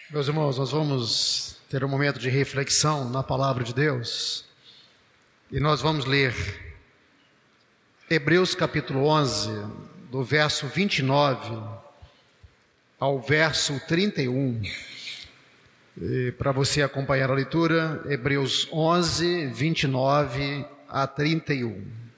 Meus irmãos, nós vamos ter um momento de reflexão na palavra de Deus e nós vamos ler Hebreus capítulo 11, do verso 29 ao verso 31. E para você acompanhar a leitura, Hebreus 11, 29 a 31.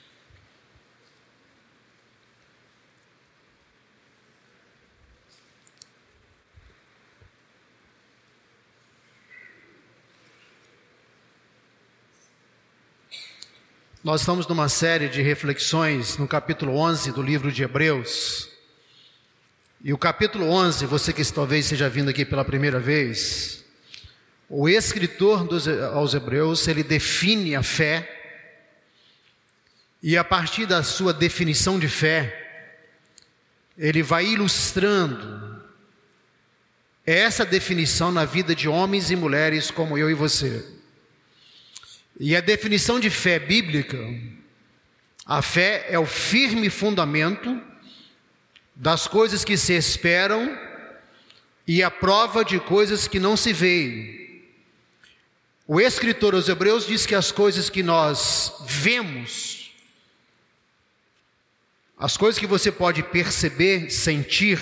Nós estamos numa série de reflexões no capítulo 11 do livro de Hebreus. E o capítulo 11, você que talvez esteja vindo aqui pela primeira vez, o escritor aos Hebreus, ele define a fé. E a partir da sua definição de fé, ele vai ilustrando essa definição na vida de homens e mulheres como eu e você. E a definição de fé bíblica, a fé é o firme fundamento das coisas que se esperam e a prova de coisas que não se veem. O escritor aos Hebreus diz que as coisas que nós vemos, as coisas que você pode perceber, sentir,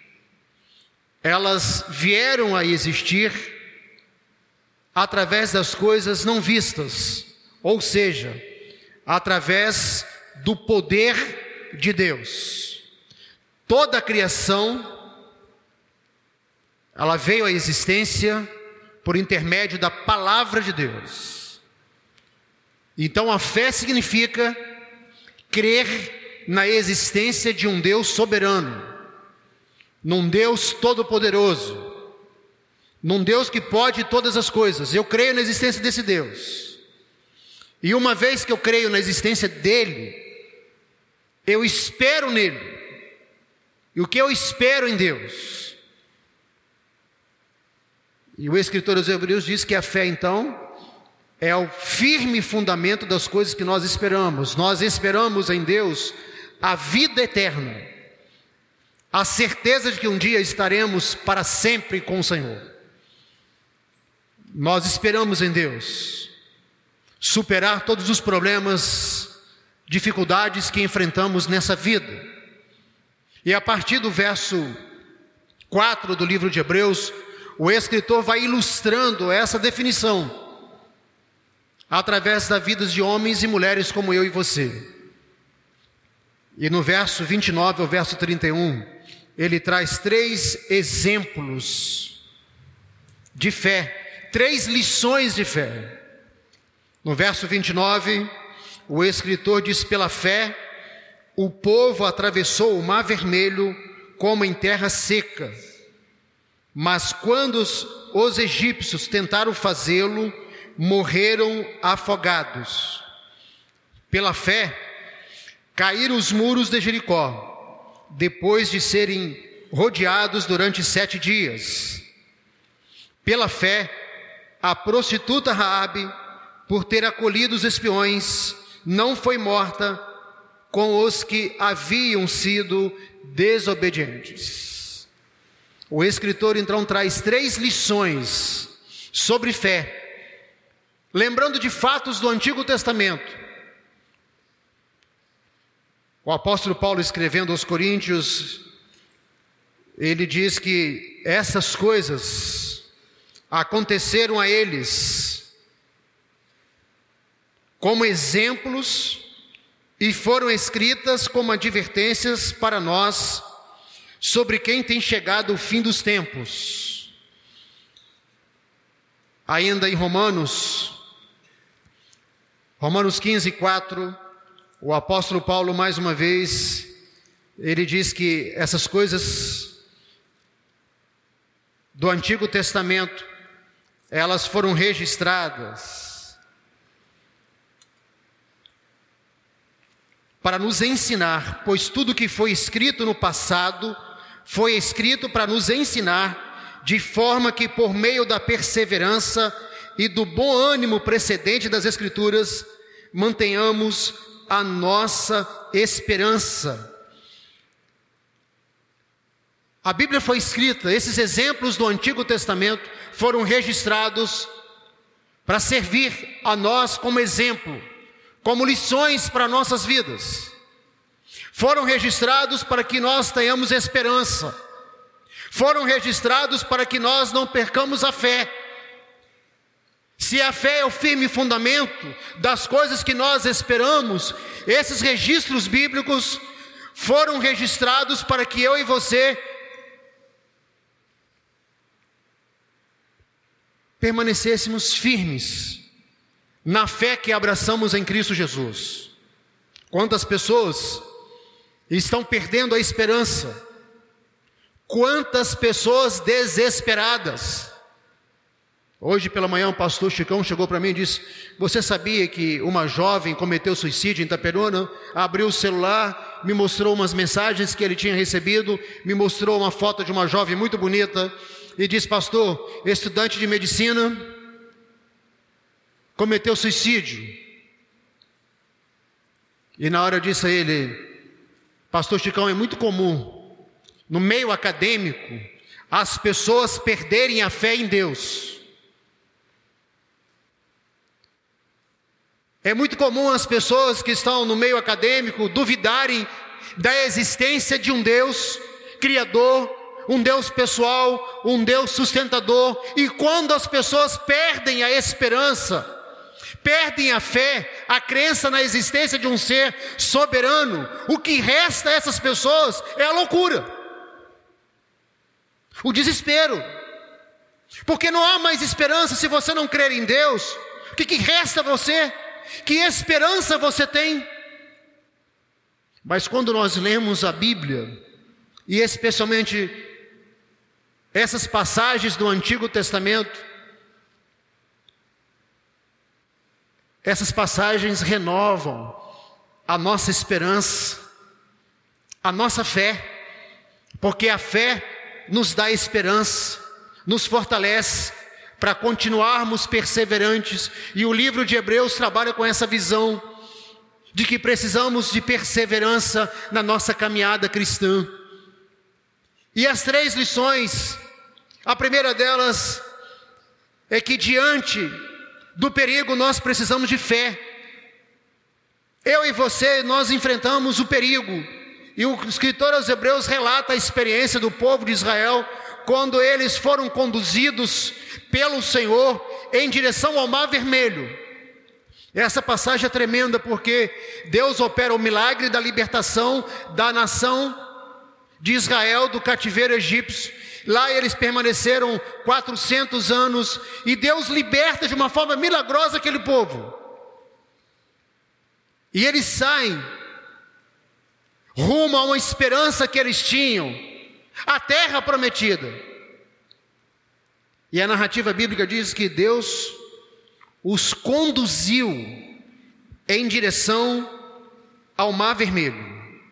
elas vieram a existir através das coisas não vistas, ou seja, através do poder de Deus. Toda a criação, ela veio à existência por intermédio da palavra de Deus. Então a fé significa crer na existência de um Deus soberano, num Deus todo-poderoso, num Deus que pode todas as coisas. Eu creio na existência desse Deus. E uma vez que eu creio na existência dele, eu espero nele. E o que eu espero em Deus? E o escritor aos Hebreus diz que a fé, então, é o firme fundamento das coisas que nós esperamos. Nós esperamos em Deus a vida eterna, a certeza de que um dia estaremos para sempre com o Senhor. Nós esperamos em Deus superar todos os problemas, dificuldades que enfrentamos nessa vida. E a partir do verso 4 do livro de Hebreus, o escritor vai ilustrando essa definição através das vidas de homens e mulheres como eu e você. E no verso 29 ao verso 31, ele traz 3 exemplos de fé, 3 lições de fé. No verso 29, o escritor diz: pela fé, o povo atravessou o mar vermelho como em terra seca. Mas quando os egípcios tentaram fazê-lo, morreram afogados. Pela fé, caíram os muros de Jericó, depois de serem rodeados durante 7 dias. Pela fé, a prostituta Raabe, por ter acolhido os espiões, não foi morta com os que haviam sido desobedientes. O escritor então traz 3 lições sobre fé, lembrando de fatos do Antigo Testamento. O apóstolo Paulo, escrevendo aos Coríntios, ele diz que essas coisas aconteceram a eles como exemplos e foram escritas como advertências para nós sobre quem tem chegado o fim dos tempos. Ainda em Romanos 15, 4, o apóstolo Paulo, mais uma vez, ele diz que essas coisas do Antigo Testamento, elas foram registradas para nos ensinar, pois tudo que foi escrito no passado foi escrito para nos ensinar, de forma que por meio da perseverança e do bom ânimo precedente das Escrituras, mantenhamos a nossa esperança. A Bíblia foi escrita, esses exemplos do Antigo Testamento foram registrados para servir a nós como exemplo, como lições para nossas vidas. Foram registrados para que nós tenhamos esperança. Foram registrados para que nós não percamos a fé. Se a fé é o firme fundamento das coisas que nós esperamos, esses registros bíblicos foram registrados para que eu e você permanecêssemos firmes na fé que abraçamos em Cristo Jesus. Quantas pessoas estão perdendo a esperança? Quantas pessoas desesperadas? Hoje pela manhã o pastor Chicão chegou para mim e disse: você sabia que uma jovem cometeu suicídio em Itaperuna? Abriu o celular, me mostrou umas mensagens que ele tinha recebido, me mostrou uma foto de uma jovem muito bonita e disse: pastor, estudante de medicina, cometeu suicídio. E na hora eu disse a ele: pastor Chicão, é muito comum no meio acadêmico as pessoas perderem a fé em Deus. É muito comum as pessoas que estão no meio acadêmico duvidarem da existência de um Deus criador, um Deus pessoal, um Deus sustentador. E quando as pessoas perdem a esperança, perdem a fé, a crença na existência de um ser soberano, o que resta a essas pessoas é a loucura, o desespero, porque não há mais esperança. Se você não crer em Deus, o que resta a você? Que esperança você tem? Mas quando nós lemos a Bíblia, e especialmente essas passagens do Antigo Testamento, essas passagens renovam a nossa esperança, a nossa fé, porque a fé nos dá esperança, nos fortalece para continuarmos perseverantes. E o livro de Hebreus trabalha com essa visão de que precisamos de perseverança na nossa caminhada cristã. E as 3 lições, a primeira delas é que diante do perigo nós precisamos de fé. Eu e você, nós enfrentamos o perigo, e o escritor aos Hebreus relata a experiência do povo de Israel quando eles foram conduzidos pelo Senhor em direção ao Mar Vermelho. Essa passagem é tremenda porque Deus opera o milagre da libertação da nação de Israel do cativeiro egípcio. Lá eles permaneceram 400 anos e Deus liberta de uma forma milagrosa aquele povo. E eles saem rumo a uma esperança que eles tinham, a terra prometida. E a narrativa bíblica diz que Deus os conduziu em direção ao Mar Vermelho.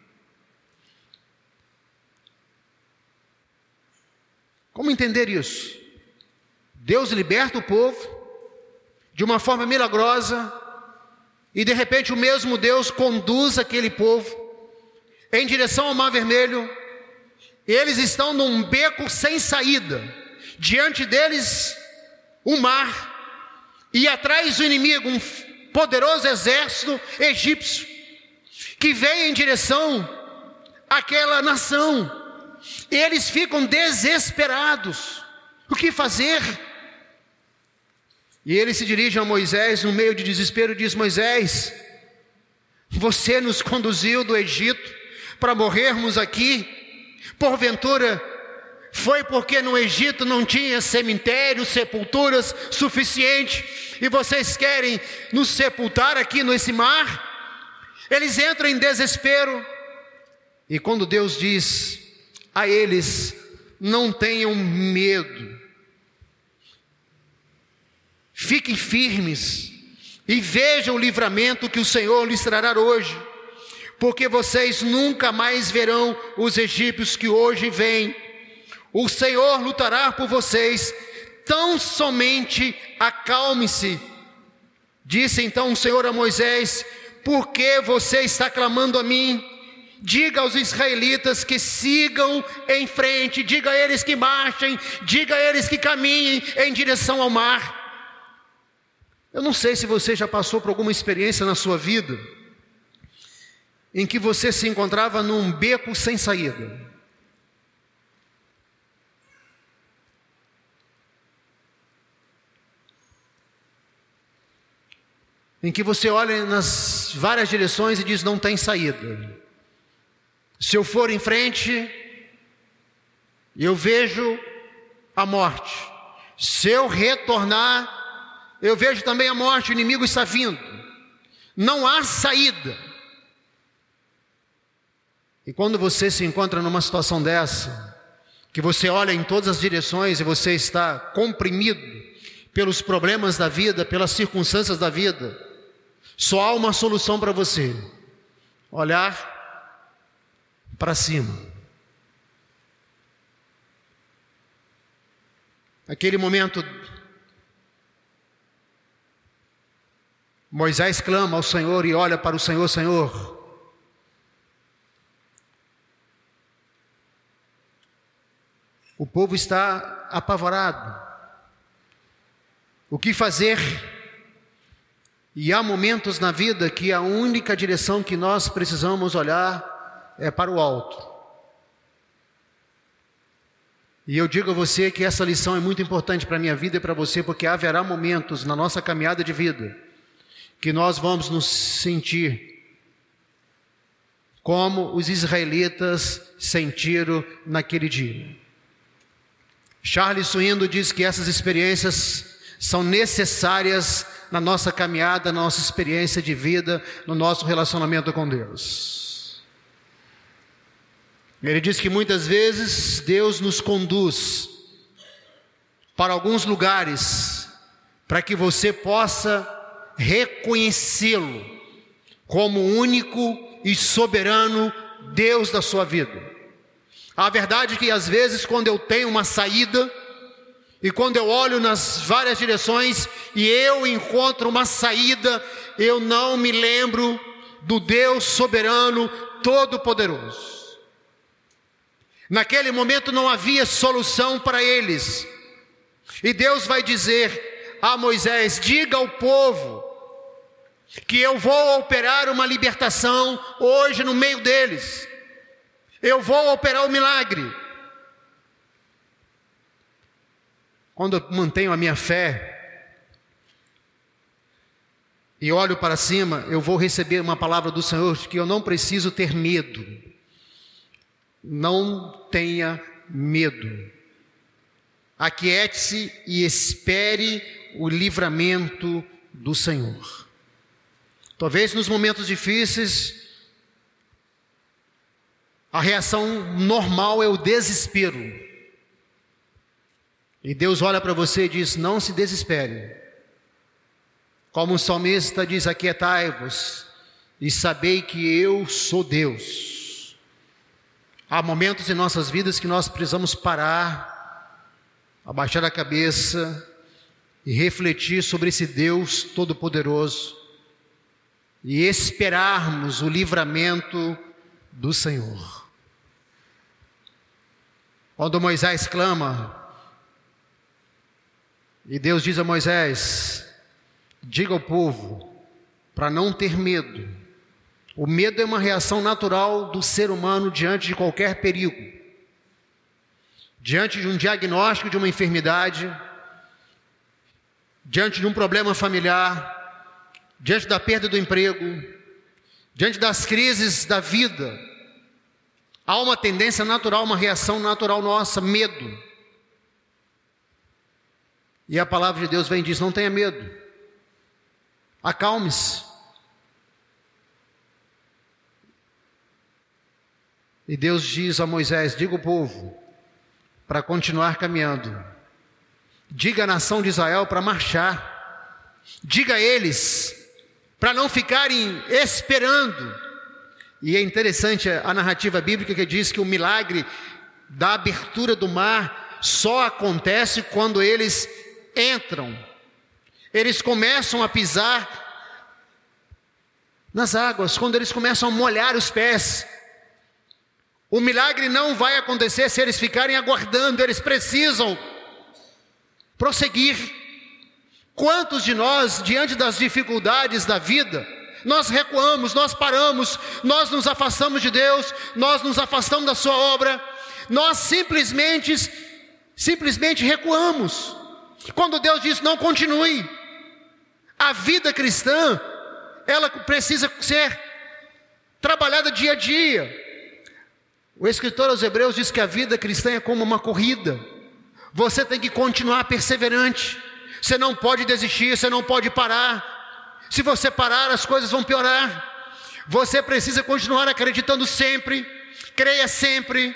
Como entender isso? Deus liberta o povo de uma forma milagrosa e de repente o mesmo Deus conduz aquele povo em direção ao Mar Vermelho. Eles estão num beco sem saída. Diante deles o mar, e atrás o inimigo, um poderoso exército egípcio, que vem em direção àquela nação. E eles ficam desesperados. O que fazer? E ele se dirige a Moisés no meio de desespero e diz: Moisés, você nos conduziu do Egito para morrermos aqui. Porventura foi porque no Egito não tinha cemitérios, sepulturas suficiente, e vocês querem nos sepultar aqui nesse mar? Eles entram em desespero. E quando Deus diz a eles: não tenham medo, fiquem firmes e vejam o livramento que o Senhor lhes trará hoje, porque vocês nunca mais verão os egípcios que hoje vêm. O Senhor lutará por vocês, tão somente acalme-se. Disse então o Senhor a Moisés: por que você está clamando a mim? diga aos israelitas que sigam em frente, diga a eles que marchem, diga a eles que caminhem em direção ao mar. Eu não sei se você já passou por alguma experiência na sua vida em que você se encontrava num beco sem saída. Em que você olha nas várias direções e diz: não tem saída. Se eu for em frente, eu vejo a morte. Se eu retornar, eu vejo também a morte, o inimigo está vindo. Não há saída. E quando você se encontra numa situação dessa, que você olha em todas as direções e você está comprimido pelos problemas da vida, pelas circunstâncias da vida, só há uma solução para você: olhar para cima. Naquele momento, Moisés clama ao Senhor e olha para o Senhor: Senhor, o povo está apavorado. O que fazer? E há momentos na vida que a única direção que nós precisamos olhar é para o alto. E eu digo a você que essa lição é muito importante para a minha vida e para você, porque haverá momentos na nossa caminhada de vida que nós vamos nos sentir como os israelitas sentiram naquele dia. Charles Swindoll diz que essas experiências são necessárias na nossa caminhada, na nossa experiência de vida, no nosso relacionamento com Deus. Ele diz que muitas vezes Deus nos conduz para alguns lugares para que você possa reconhecê-lo como o único e soberano Deus da sua vida. A verdade é que às vezes, quando eu tenho uma saída, e quando eu olho nas várias direções e eu encontro uma saída, eu não me lembro do Deus soberano, todo-poderoso. Naquele momento não havia solução para eles. E Deus vai dizer a Moisés: diga ao povo que eu vou operar uma libertação hoje no meio deles. Eu vou operar o milagre. Quando eu mantenho a minha fé e olho para cima, eu vou receber uma palavra do Senhor que eu não preciso ter medo. Não tenha medo. Aquiete-se e espere o livramento do Senhor. Talvez nos momentos difíceis, a reação normal é o desespero. E Deus olha para você e diz: não se desespere. Como o salmista diz: aquietai-vos e sabei que eu sou Deus. Há momentos em nossas vidas que nós precisamos parar, abaixar a cabeça e refletir sobre esse Deus todo-poderoso e esperarmos o livramento do Senhor. Quando Moisés clama, e Deus diz a Moisés: diga ao povo para não ter medo. O medo é uma reação natural do ser humano diante de qualquer perigo. Diante de um diagnóstico de uma enfermidade, diante de um problema familiar, diante da perda do emprego, diante das crises da vida, há uma tendência natural, uma reação natural nossa: medo. E a palavra de Deus vem e diz: não tenha medo, acalme-se. E Deus diz a Moisés: diga ao povo para continuar caminhando, diga à nação de Israel para marchar, diga a eles para não ficarem esperando. E é interessante a narrativa bíblica que diz que o milagre da abertura do mar só acontece quando eles entram, eles começam a pisar nas águas, quando eles começam a molhar os pés. O milagre não vai acontecer se eles ficarem aguardando, eles precisam prosseguir. Quantos de nós, diante das dificuldades da vida, nós recuamos, nós paramos, nós nos afastamos de Deus, nós nos afastamos da sua obra, nós simplesmente recuamos. Quando Deus diz não continue, a vida cristã, ela precisa ser trabalhada dia a dia. O escritor aos Hebreus diz que a vida cristã é como uma corrida. Você tem que continuar perseverante. Você não pode desistir, você não pode parar. Se você parar, as coisas vão piorar. Você precisa continuar acreditando sempre. Creia sempre.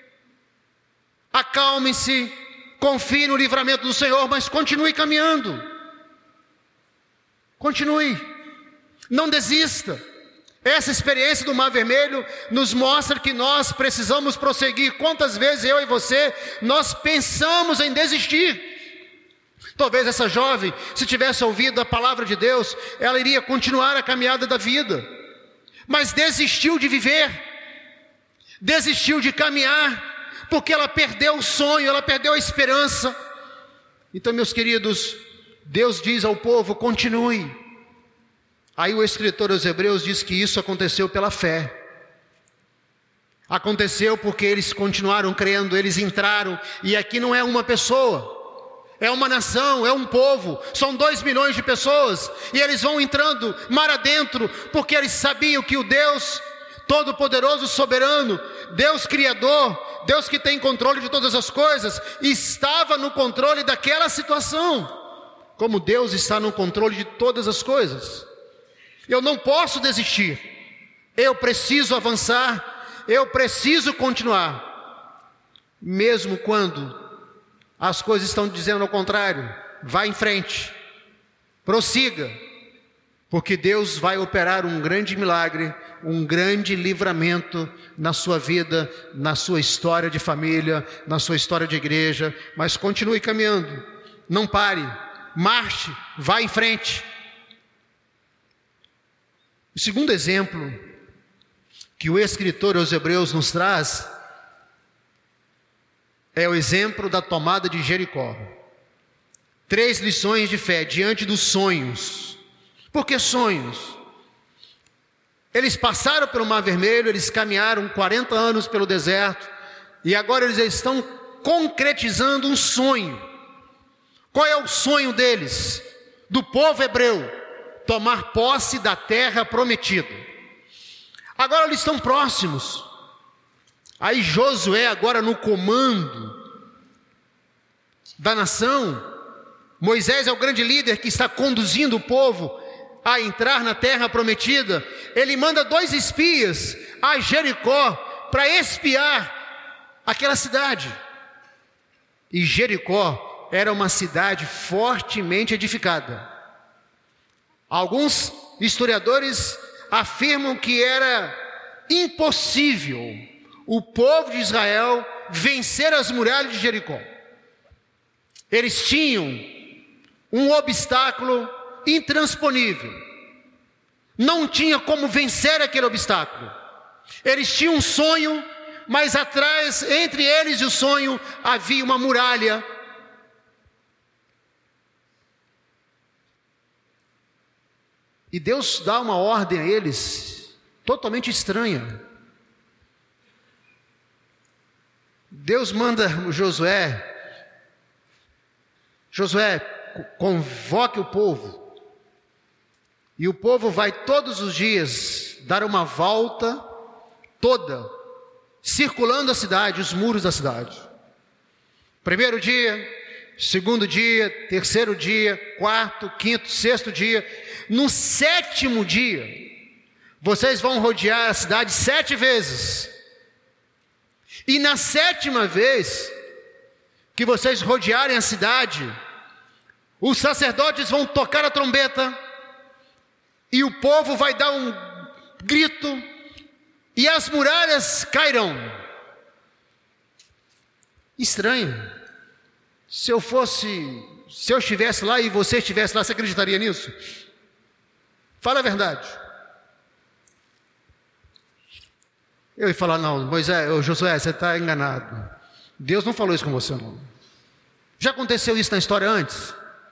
Acalme-se. Confie no livramento do Senhor, mas continue caminhando. Continue. Não desista. Essa experiência do Mar Vermelho nos mostra que nós precisamos prosseguir. Quantas vezes eu e você, nós pensamos em desistir? Talvez essa jovem, se tivesse ouvido a palavra de Deus, ela iria continuar a caminhada da vida. Mas desistiu de viver, desistiu de caminhar, porque ela perdeu o sonho, ela perdeu a esperança. Então, meus queridos, Deus diz ao povo, continue. Aí o escritor aos Hebreus diz que isso aconteceu pela fé. Aconteceu porque eles continuaram crendo, eles entraram, e aqui não é uma pessoa, é uma nação, é um povo, são 2 milhões de pessoas, e eles vão entrando mar adentro, porque eles sabiam que o Deus Todo-Poderoso, Soberano, Deus Criador, Deus que tem controle de todas as coisas, estava no controle daquela situação, como Deus está no controle de todas as coisas. Eu não posso desistir, eu preciso avançar, eu preciso continuar, mesmo quando as coisas estão dizendo ao contrário. Vá em frente, prossiga, porque Deus vai operar um grande milagre, um grande livramento na sua vida, na sua história de família, na sua história de igreja. Mas continue caminhando, não pare, marche, vá em frente. O segundo exemplo que o escritor aos Hebreus nos traz é o exemplo da tomada de Jericó. 3 lições de fé diante dos sonhos. Por que sonhos? Eles passaram pelo Mar Vermelho, eles caminharam 40 anos pelo deserto, e agora eles estão concretizando um sonho. Qual é o sonho deles? Do povo hebreu? Tomar posse da terra prometida. Agora eles estão próximos. Aí Josué, agora no comando da nação, Moisés é o grande líder que está conduzindo o povo a entrar na terra prometida. Ele manda 2 espias a Jericó para espiar aquela cidade. E Jericó era uma cidade fortemente edificada. Alguns historiadores afirmam que era impossível o povo de Israel vencer as muralhas de Jericó. Eles tinham um obstáculo intransponível. Não tinha como vencer aquele obstáculo. Eles tinham um sonho, mas atrás, entre eles e o sonho, havia uma muralha. E Deus dá uma ordem a eles totalmente estranha. Deus manda Josué, convoque o povo. E o povo vai todos os dias dar uma volta toda, circulando a cidade, os muros da cidade. 1º dia, 2º dia, 3º dia, 4º, 5º, 6º dia. No 7º dia, vocês vão rodear a cidade 7 vezes. E na 7ª vez que vocês rodearem a cidade, os sacerdotes vão tocar a trombeta, e o povo vai dar um grito, e as muralhas cairão. Estranho. Se eu estivesse lá e você estivesse lá, você acreditaria nisso? Fala a verdade. Eu ia falar, não, Moisés, Josué, você está enganado. Deus não falou isso com você, não. Já aconteceu isso na história antes?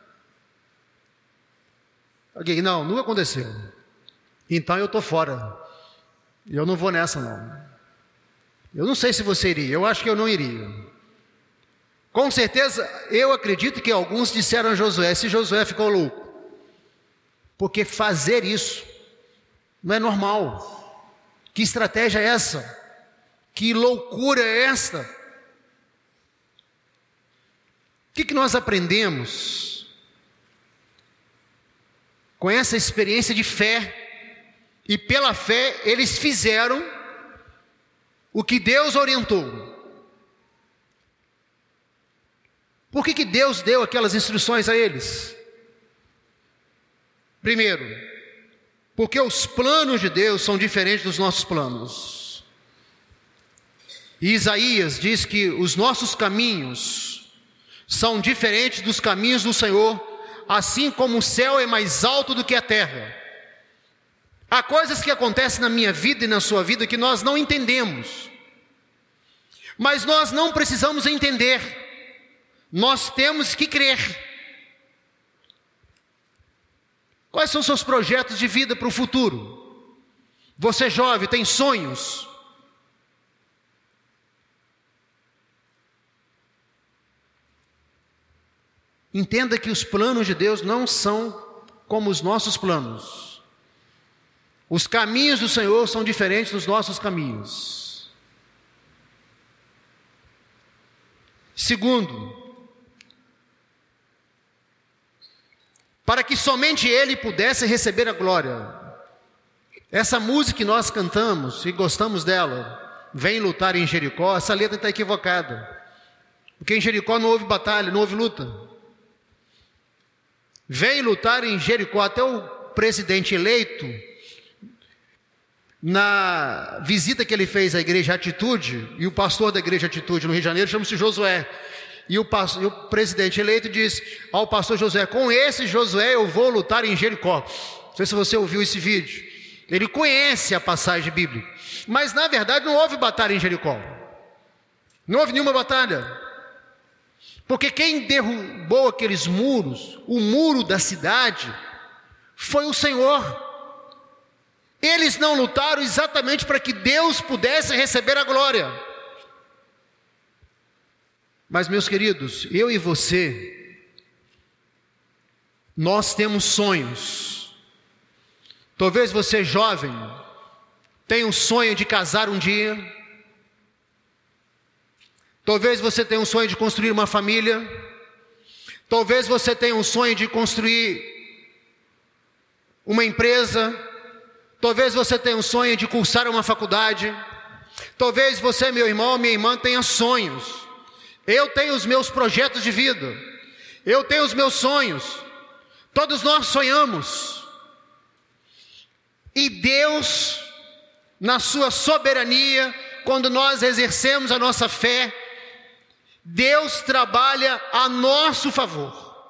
Alguém, não, nunca aconteceu. Então eu estou fora. Eu não vou nessa, não. Eu não sei se você iria, eu acho que eu não iria. Com certeza, eu acredito que alguns disseram a Josué, se Josué ficou louco. Porque fazer isso não é normal. Que estratégia é essa? Que loucura é esta? O que nós aprendemos com essa experiência de fé? E pela fé eles fizeram o que Deus orientou. Por que Deus deu aquelas instruções a eles? Primeiro, porque os planos de Deus são diferentes dos nossos planos. E Isaías diz que os nossos caminhos são diferentes dos caminhos do Senhor, assim como o céu é mais alto do que a terra. Há coisas que acontecem na minha vida e na sua vida que nós não entendemos. Mas nós não precisamos entender. Nós temos que crer. Quais são os seus projetos de vida para o futuro? Você jovem, tem sonhos? Entenda que os planos de Deus não são como os nossos planos. Os caminhos do Senhor são diferentes dos nossos caminhos. Segundo, para que somente Ele pudesse receber a glória. Essa música que nós cantamos e gostamos dela, Vem lutar em Jericó, essa letra está equivocada. Porque em Jericó não houve batalha, não houve luta. Vem lutar em Jericó, até o presidente eleito, na visita que ele fez à igreja Atitude, e o pastor da igreja Atitude no Rio de Janeiro chama-se Josué. E o presidente eleito diz ao pastor Josué, com esse Josué eu vou lutar em Jericó. Não sei se você ouviu esse vídeo. Ele conhece a passagem bíblica. Mas na verdade não houve batalha em Jericó. Não houve nenhuma batalha. Porque quem derrubou aqueles muros, o muro da cidade, foi o Senhor. Eles não lutaram exatamente para que Deus pudesse receber a glória. Mas, meus queridos, eu e você, nós temos sonhos. Talvez você, jovem, tenha um sonho de casar um dia. Talvez você tenha um sonho de construir uma família. Talvez você tenha um sonho de construir uma empresa. Talvez você tenha um sonho de cursar uma faculdade. Talvez você, meu irmão, minha irmã, tenha sonhos. Eu tenho os meus projetos de vida. Eu tenho os meus sonhos. Todos nós sonhamos. E Deus, na sua soberania, quando nós exercemos a nossa fé, Deus trabalha a nosso favor.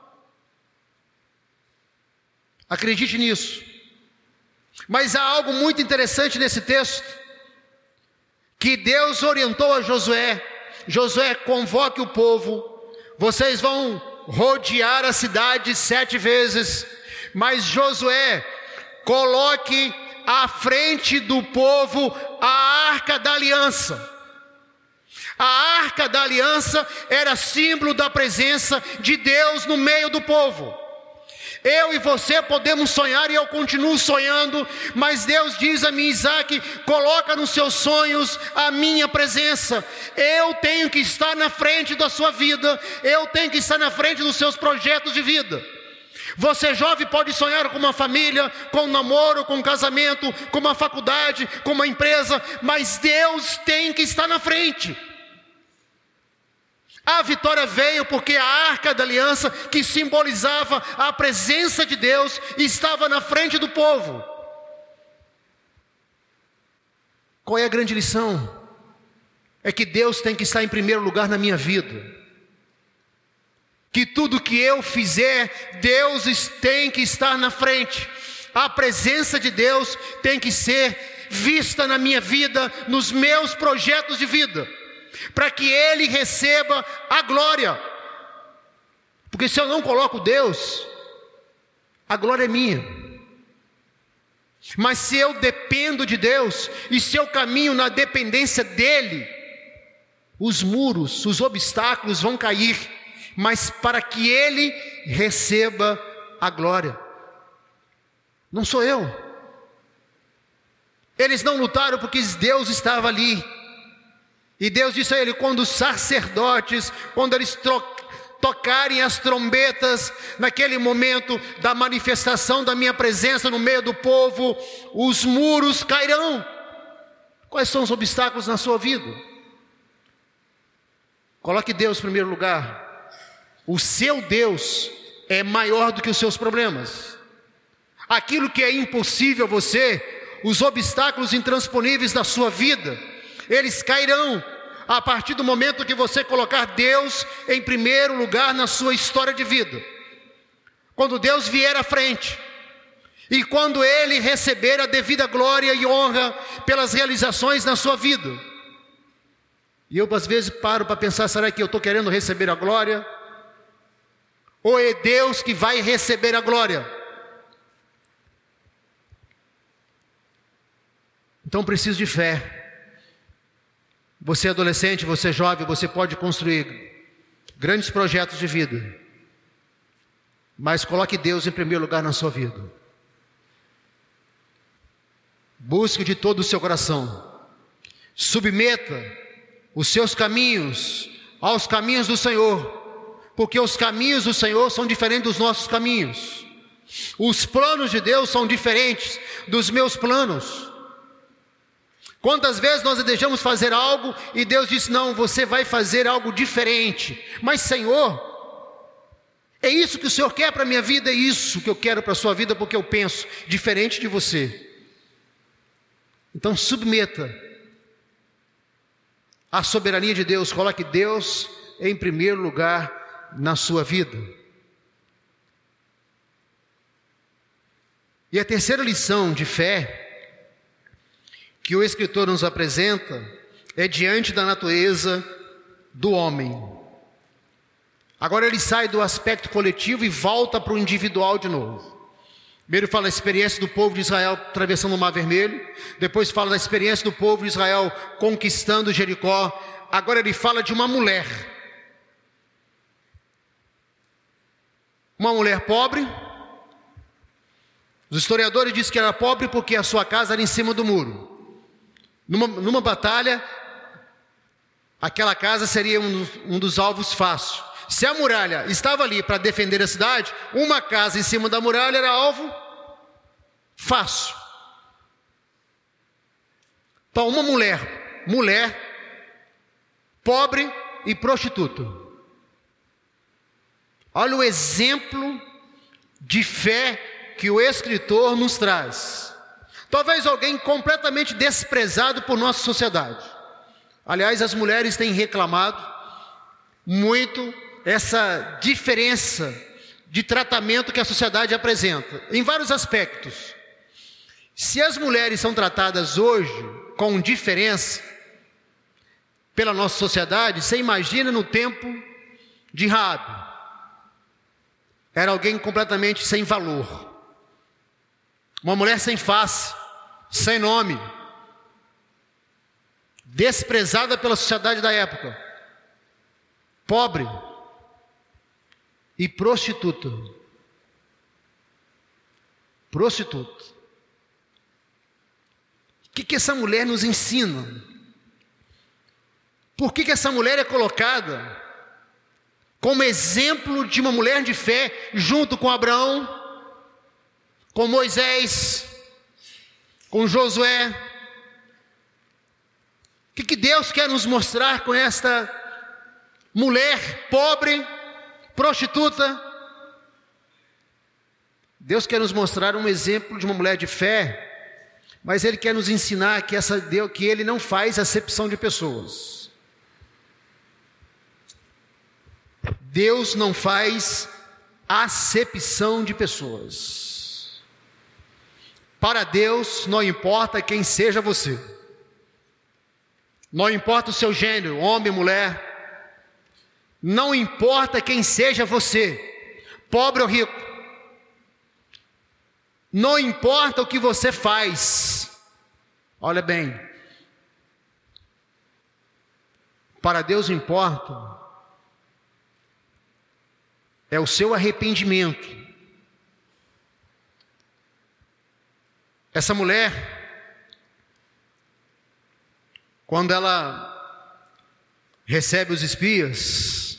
Acredite nisso. Mas há algo muito interessante nesse texto, que Deus orientou a Josué. Josué, convoque o povo, vocês vão rodear a cidade 7 vezes, mas Josué, coloque à frente do povo a Arca da Aliança. A Arca da Aliança era símbolo da presença de Deus no meio do povo. Eu e você podemos sonhar, e eu continuo sonhando, mas Deus diz a mim, Isaac, coloca nos seus sonhos a minha presença. Eu tenho que estar na frente da sua vida, eu tenho que estar na frente dos seus projetos de vida. Você jovem pode sonhar com uma família, com um namoro, com um casamento, com uma faculdade, com uma empresa, mas Deus tem que estar na frente. A vitória veio porque a Arca da Aliança, que simbolizava a presença de Deus, estava na frente do povo. Qual é a grande lição? É que Deus tem que estar em primeiro lugar na minha vida. Que tudo que eu fizer, Deus tem que estar na frente. A presença de Deus tem que ser vista na minha vida, nos meus projetos de vida, para que Ele receba a glória. Porque se eu não coloco Deus, a glória é minha. Mas se eu dependo de Deus, e se eu caminho na dependência dEle, os muros, os obstáculos vão cair, mas para que Ele receba a glória. Não sou eu. Eles não lutaram porque Deus estava ali. E Deus disse a ele: quando os sacerdotes, quando eles tocarem as trombetas, naquele momento da manifestação da minha presença no meio do povo, os muros cairão. Quais são os obstáculos na sua vida? Coloque Deus em primeiro lugar. O seu Deus é maior do que os seus problemas. Aquilo que é impossível a você, os obstáculos intransponíveis da sua vida, eles cairão a partir do momento que você colocar Deus em primeiro lugar na sua história de vida. Quando Deus vier à frente, e quando Ele receber a devida glória e honra pelas realizações na sua vida. E eu às vezes paro para pensar, será que eu estou querendo receber a glória? Ou é Deus que vai receber a glória? Então preciso de fé. Você é adolescente, você é jovem, você pode construir grandes projetos de vida. Mas coloque Deus em primeiro lugar na sua vida. Busque de todo o seu coração. Submeta os seus caminhos aos caminhos do Senhor. Porque os caminhos do Senhor são diferentes dos nossos caminhos. Os planos de Deus são diferentes dos meus planos. Quantas vezes nós desejamos fazer algo e Deus diz: não, você vai fazer algo diferente. Mas Senhor, é isso que o Senhor quer para a minha vida, é isso que eu quero para a sua vida, porque eu penso diferente de você. Então submeta à soberania de Deus, coloque Deus em primeiro lugar na sua vida. E a terceira lição de fé que o escritor nos apresenta é diante da natureza do homem. Agora ele sai do aspecto coletivo e volta para o individual de novo. Primeiro fala da experiência do povo de Israel atravessando o Mar Vermelho. Depois fala da experiência do povo de Israel conquistando Jericó. Agora ele fala de uma mulher. Uma mulher pobre. Os historiadores dizem que era pobre porque a sua casa era em cima do muro. Numa batalha, aquela casa seria um dos alvos fáceis. Se a muralha estava ali para defender a cidade, uma casa em cima da muralha era alvo fácil. Então, uma mulher pobre e prostituta. Olha o exemplo de fé que o escritor nos traz. Talvez alguém completamente desprezado por nossa sociedade. Aliás, as mulheres têm reclamado muito essa diferença de tratamento que a sociedade apresenta, em vários aspectos. Se as mulheres são tratadas hoje com diferença pela nossa sociedade, você imagina no tempo de Raabe. Era alguém completamente sem valor. Uma mulher sem face, sem nome, desprezada pela sociedade da época, pobre e prostituta. Prostituta. O que essa mulher nos ensina? Por que essa mulher é colocada como exemplo de uma mulher de fé, junto com Abraão, com Moisés, com Josué? O que Deus quer nos mostrar com esta mulher pobre, prostituta? Deus quer nos mostrar um exemplo de uma mulher de fé, mas Ele quer nos ensinar que Ele não faz acepção de pessoas. Deus não faz acepção de pessoas. Para Deus não importa quem seja você, não importa o seu gênero, homem, mulher, não importa quem seja você, pobre ou rico, não importa o que você faz, olha bem, para Deus importa é o seu arrependimento. Essa mulher, quando ela recebe os espias,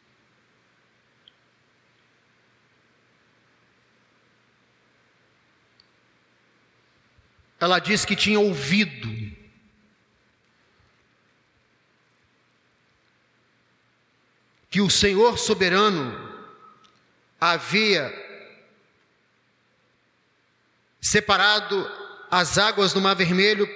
ela diz que tinha ouvido que o Senhor soberano havia separado as águas do Mar Vermelho.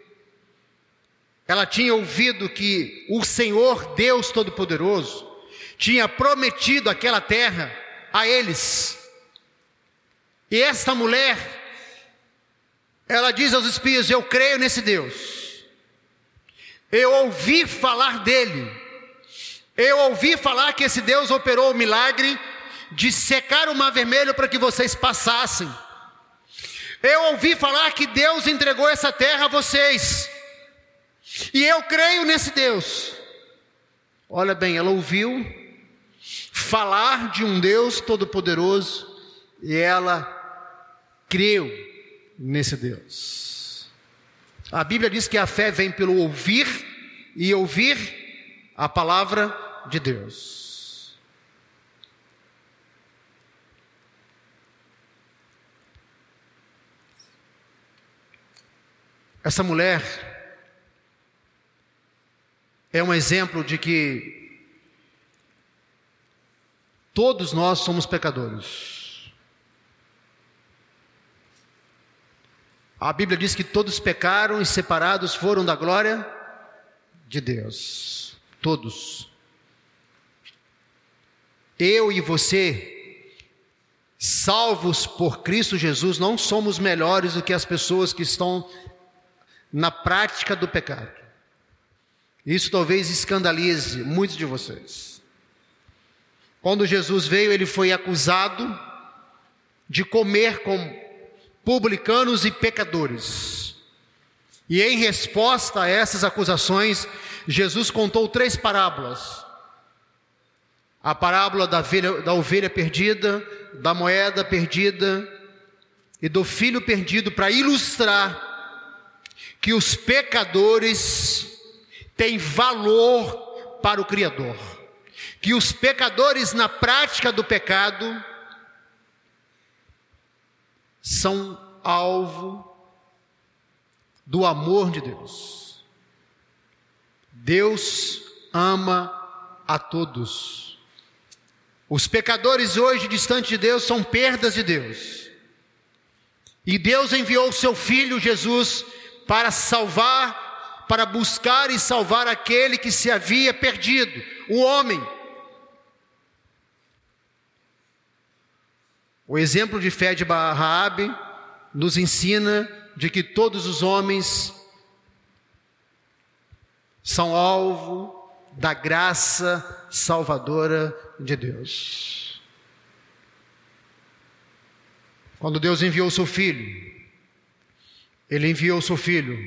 Ela tinha ouvido que o Senhor Deus Todo-Poderoso tinha prometido aquela terra a eles. E esta mulher, ela diz aos espias: eu creio nesse Deus, eu ouvi falar dele, eu ouvi falar que esse Deus operou o milagre de secar o Mar Vermelho para que vocês passassem. Eu ouvi falar que Deus entregou essa terra a vocês, e eu creio nesse Deus. Olha bem, ela ouviu falar de um Deus Todo-Poderoso, e ela creu nesse Deus. A Bíblia diz que a fé vem pelo ouvir, e ouvir a palavra de Deus. Essa mulher é um exemplo de que todos nós somos pecadores. A Bíblia diz que todos pecaram e separados foram da glória de Deus. Todos. Eu e você, salvos por Cristo Jesus, não somos melhores do que as pessoas que estão na prática do pecado. Isso talvez escandalize muitos de vocês. Quando Jesus veio, ele foi acusado de comer com publicanos e pecadores. E em resposta a essas acusações, Jesus contou 3 parábolas. A parábola da ovelha perdida, da moeda perdida e do filho perdido, para ilustrar que os pecadores têm valor para o Criador, que os pecadores na prática do pecado são alvo do amor de Deus. Deus ama a todos. Os pecadores hoje distantes de Deus são perdas de Deus, e Deus enviou o seu Filho Jesus para salvar, para buscar e salvar aquele que se havia perdido, o homem. O exemplo de fé de Raabe nos ensina de que todos os homens são alvo da graça salvadora de Deus. Quando Deus enviou o seu Filho, Ele enviou o seu Filho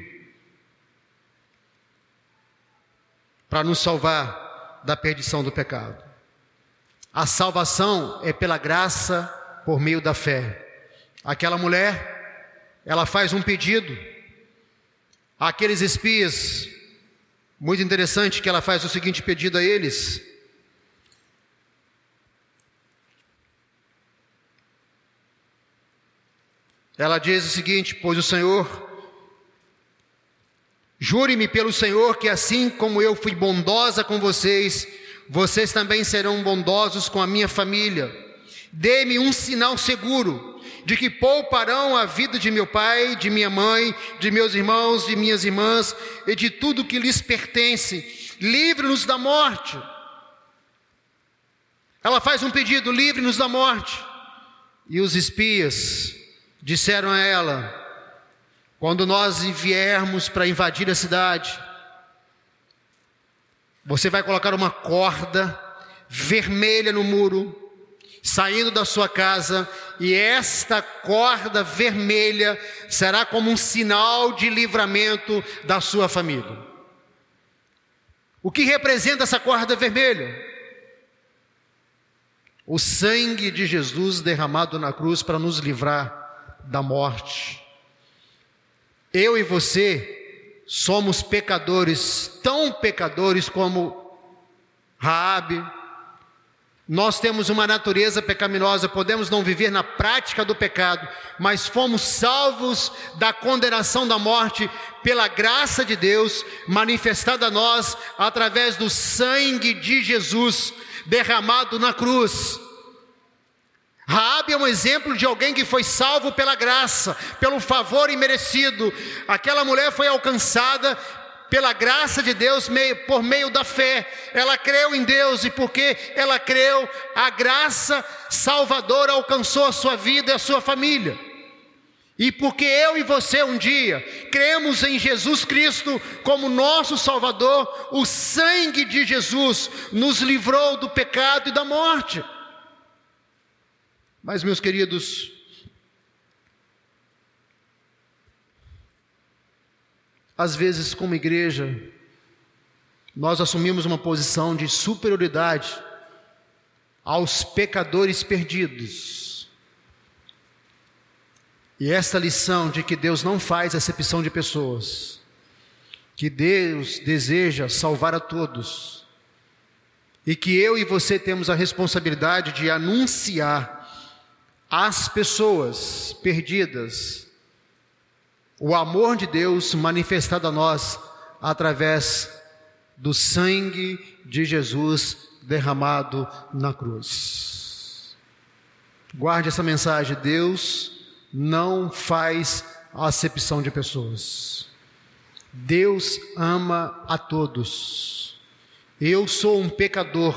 para nos salvar da perdição do pecado. A salvação é pela graça por meio da fé. Aquela mulher, ela faz um pedido àqueles espias. Muito interessante que ela faz o seguinte pedido a eles: ela diz o seguinte: pois o Senhor, jure-me pelo Senhor que assim como eu fui bondosa com vocês, vocês também serão bondosos com a minha família. Dê-me um sinal seguro de que pouparão a vida de meu pai, de minha mãe, de meus irmãos, de minhas irmãs e de tudo que lhes pertence. Livre-nos da morte. Ela faz um pedido: livre-nos da morte. E os espias disseram a ela: Quando nós viermos para invadir a cidade, você vai colocar uma corda vermelha no muro, saindo da sua casa, e esta corda vermelha será como um sinal de livramento da sua família. O que representa essa corda vermelha? O sangue de Jesus derramado na cruz para nos livrar da morte. Eu e você somos pecadores, tão pecadores como Raabe. Nós temos uma natureza pecaminosa, podemos não viver na prática do pecado, mas fomos salvos da condenação da morte pela graça de Deus, manifestada a nós através do sangue de Jesus derramado na cruz. Raabe é um exemplo de alguém que foi salvo pela graça, pelo favor imerecido. Aquela mulher foi alcançada pela graça de Deus por meio da fé. Ela creu em Deus, e porque ela creu, a graça salvadora alcançou a sua vida e a sua família. E porque eu e você um dia cremos em Jesus Cristo como nosso Salvador, o sangue de Jesus nos livrou do pecado e da morte. Mas, meus queridos, às vezes, como igreja, nós assumimos uma posição de superioridade aos pecadores perdidos. E esta lição de que Deus não faz acepção de pessoas, que Deus deseja salvar a todos, e que eu e você temos a responsabilidade de anunciar às pessoas perdidas o amor de Deus manifestado a nós através do sangue de Jesus derramado na cruz. Guarde essa mensagem: Deus não faz acepção de pessoas. Deus ama a todos. Eu sou um pecador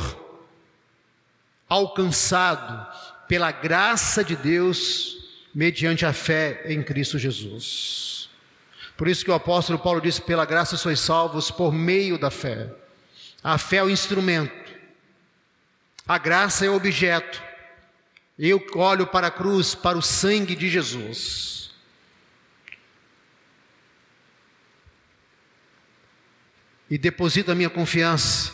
alcançado pela graça de Deus mediante a fé em Cristo Jesus. Por isso que o apóstolo Paulo disse: pela graça sois salvos por meio da fé. A fé é o instrumento, a graça é o objeto. Eu olho para a cruz, para o sangue de Jesus. E deposito a minha confiança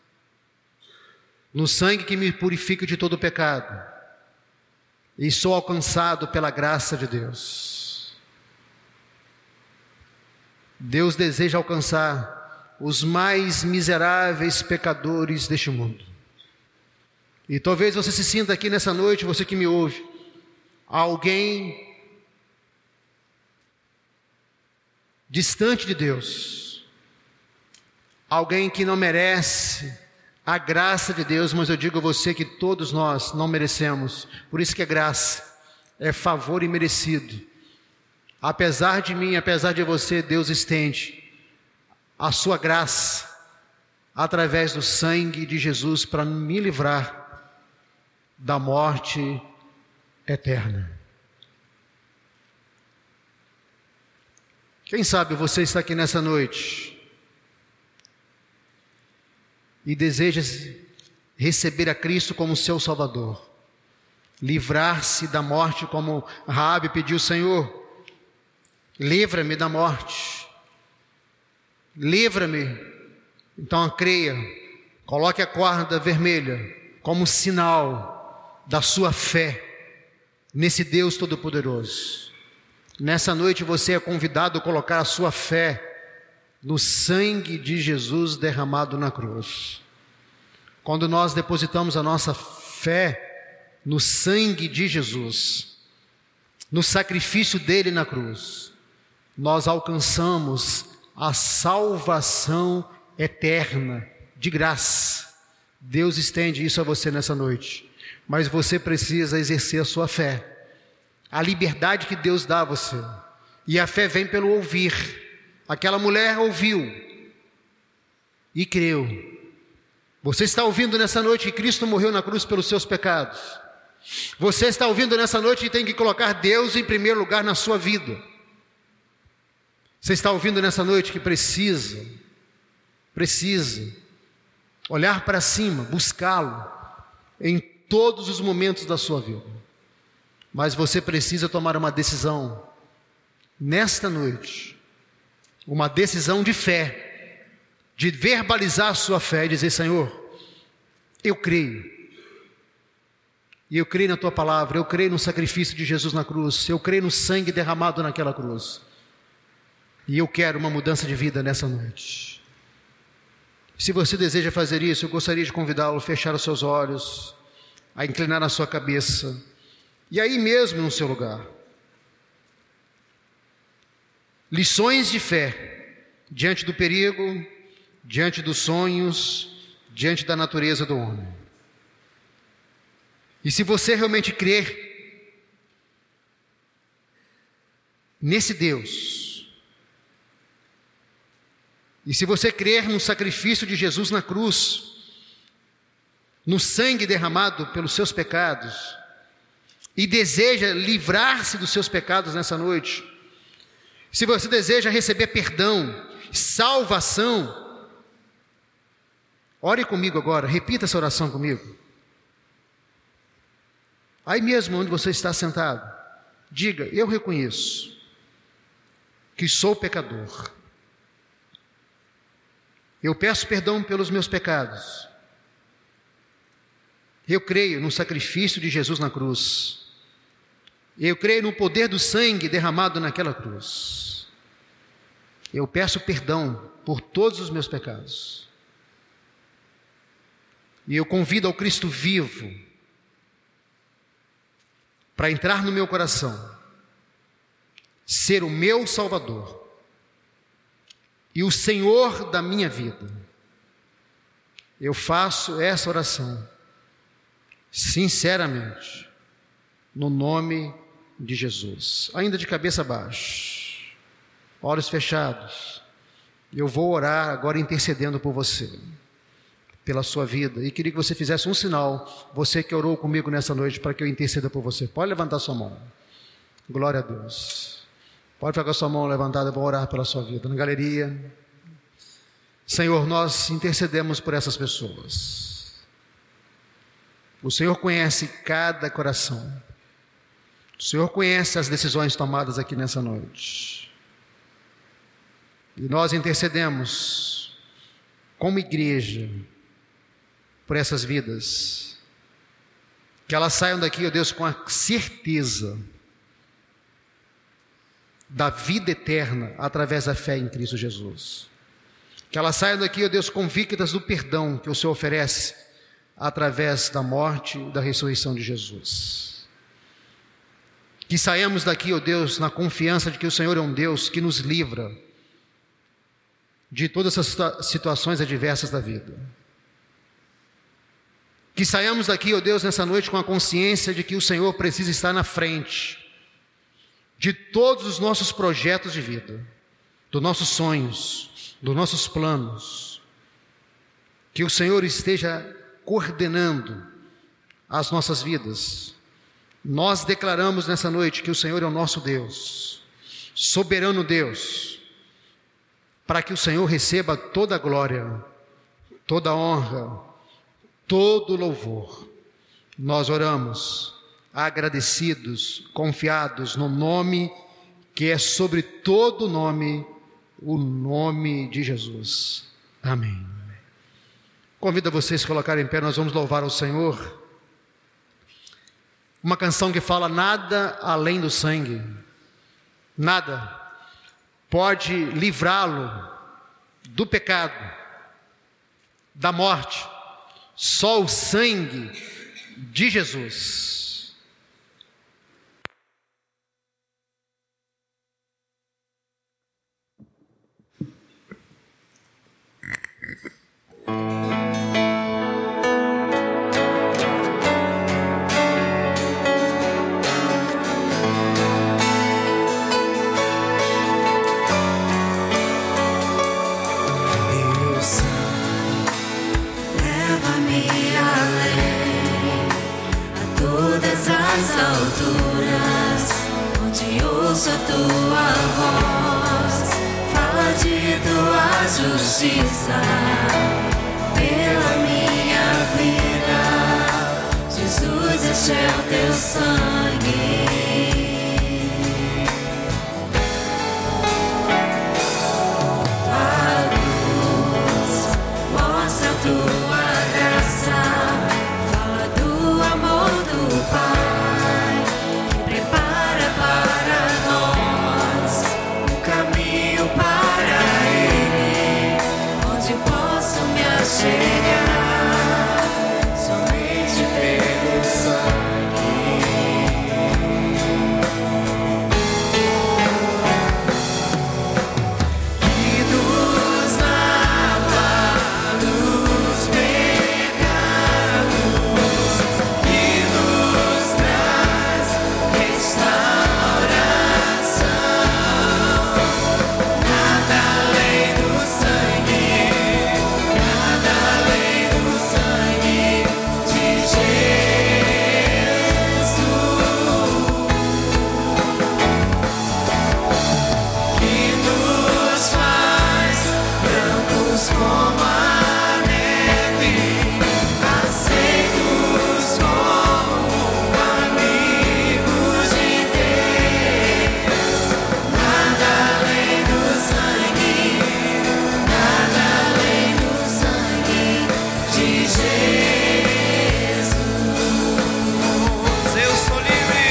no sangue que me purifica de todo pecado. E sou alcançado pela graça de Deus. Deus deseja alcançar os mais miseráveis pecadores deste mundo. E talvez você se sinta aqui nessa noite, você que me ouve, alguém distante de Deus, alguém que não merece a graça de Deus, mas eu digo a você que todos nós não merecemos. Por isso que é graça, é favor imerecido. Apesar de mim, apesar de você, Deus estende a sua graça através do sangue de Jesus para me livrar da morte eterna. Quem sabe você está aqui nessa noite e deseja receber a Cristo como seu Salvador, livrar-se da morte, como Raabe pediu: Senhor, livra-me da morte, livra-me. Então creia, coloque a corda vermelha como sinal da sua fé nesse Deus Todo-Poderoso. Nessa noite você é convidado a colocar a sua fé no sangue de Jesus derramado na cruz. Quando nós depositamos a nossa fé no sangue de Jesus, no sacrifício dele na cruz, nós alcançamos a salvação eterna, de graça. Deus estende isso a você nessa noite, mas você precisa exercer a sua fé, a liberdade que Deus dá a você. E a fé vem pelo ouvir. Aquela mulher ouviu e creu. Você está ouvindo nessa noite que Cristo morreu na cruz pelos seus pecados. Você está ouvindo nessa noite que tem que colocar Deus em primeiro lugar na sua vida. Você está ouvindo nessa noite que precisa olhar para cima, buscá-lo em todos os momentos da sua vida. Mas você precisa tomar uma decisão nesta noite, uma decisão de fé, de verbalizar a sua fé e dizer: Senhor, eu creio. E eu creio na tua palavra, eu creio no sacrifício de Jesus na cruz, eu creio no sangue derramado naquela cruz. E eu quero uma mudança de vida nessa noite. Se você deseja fazer isso, eu gostaria de convidá-lo a fechar os seus olhos, a inclinar a sua cabeça, e aí mesmo no seu lugar. Lições de fé, diante do perigo, diante dos sonhos, diante da natureza do homem. E se você realmente crer nesse Deus, e se você crer no sacrifício de Jesus na cruz, no sangue derramado pelos seus pecados, e deseja livrar-se dos seus pecados nessa noite, se você deseja receber perdão, salvação, ore comigo agora, repita essa oração comigo. Aí mesmo onde você está sentado, diga: eu reconheço que sou pecador. Eu peço perdão pelos meus pecados. Eu creio no sacrifício de Jesus na cruz. Eu creio no poder do sangue derramado naquela cruz. Eu peço perdão por todos os meus pecados. E eu convido ao Cristo vivo para entrar no meu coração, ser o meu Salvador e o Senhor da minha vida. Eu faço essa oração sinceramente, no nome de Jesus. Ainda de cabeça baixa, olhos fechados, eu vou orar agora intercedendo por você, pela sua vida, e queria que você fizesse um sinal, você que orou comigo nessa noite, para que eu interceda por você. Pode levantar sua mão. Glória a Deus. Pode ficar com a sua mão levantada, eu vou orar pela sua vida. Na galeria, Senhor, nós intercedemos por essas pessoas. O Senhor conhece cada coração. O Senhor conhece as decisões tomadas aqui nessa noite. E nós intercedemos como igreja por essas vidas, que elas saiam daqui, ó Deus, com a certeza da vida eterna através da fé em Cristo Jesus. Que elas saiam daqui, ó Deus, convictas do perdão que o Senhor oferece através da morte e da ressurreição de Jesus. Que saiamos daqui, ó Deus, na confiança de que o Senhor é um Deus que nos livra de todas essas situações adversas da vida. Que saiamos daqui, ó Deus, nessa noite com a consciência de que o Senhor precisa estar na frente de todos os nossos projetos de vida, dos nossos sonhos, dos nossos planos. Que o Senhor esteja coordenando as nossas vidas. Nós declaramos nessa noite que o Senhor é o nosso Deus, soberano Deus, para que o Senhor receba toda a glória, toda a honra, todo louvor. Nós oramos agradecidos, confiados no nome que é sobre todo nome, o nome de Jesus. Amém. Convido vocês a se colocarem em pé, nós vamos louvar ao Senhor. Uma canção que fala: nada além do sangue, nada pode livrá-lo do pecado, da morte. Só o sangue de Jesus. Alturas, onde ouço a tua voz, justiça pela minha vida. Jesus, este é o teu sangue. Tua luz mostra a tua graça, fala do amor do Pai, que prepara para nós um caminho para Ele, onde posso me achegar somente pelo sangue. Que nos lava dos pecados, que nos traz restauração. Nada além do sangue, nada além do sangue de Jesus, que nos faz brancos como a neve, aceitos como amigos de Deus. Nada além do sangue, nada além do sangue de Jesus. Eu sou livre.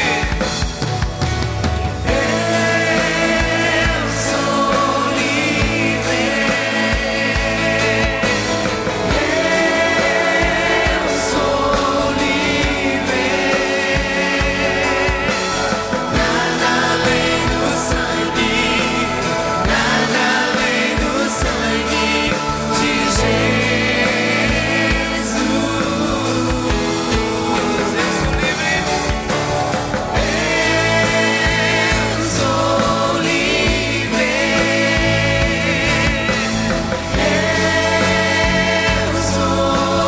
Eu sou livre. Eu sou livre. Nada além do sangue, nada além do sangue de Jesus. Eu sou livre. Eu sou livre. Eu sou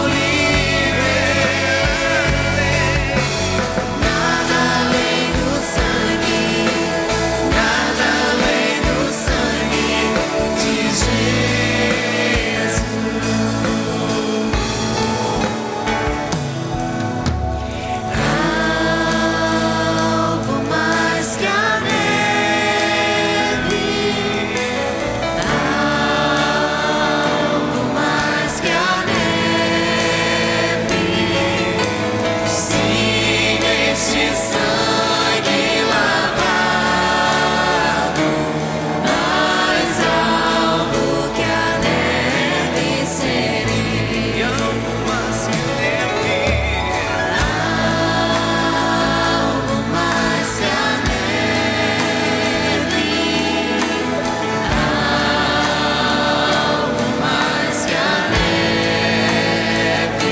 livre. Nada além do sangue, nada além do sangue de Jesus. Alvo mais que a neve, alvo mais que a neve. Sim, neste sangue lavado, mais alvo que a neve serei. Alvo mais que a neve, alvo mais que a neve, alvo mais que a neve.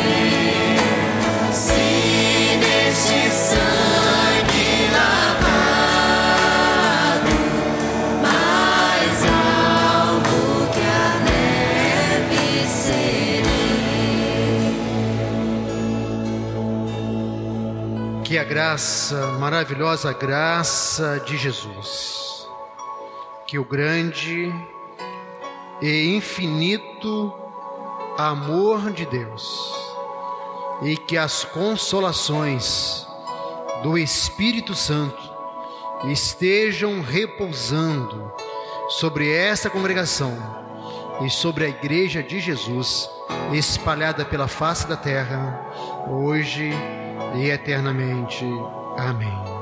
Sim, neste sangue lavado, mais alvo que a neve serei. Que a graça, maravilhosa graça de Jesus, que o grande e infinito amor de Deus e que as consolações do Espírito Santo estejam repousando sobre esta congregação e sobre a Igreja de Jesus espalhada pela face da terra, hoje e eternamente. Amém.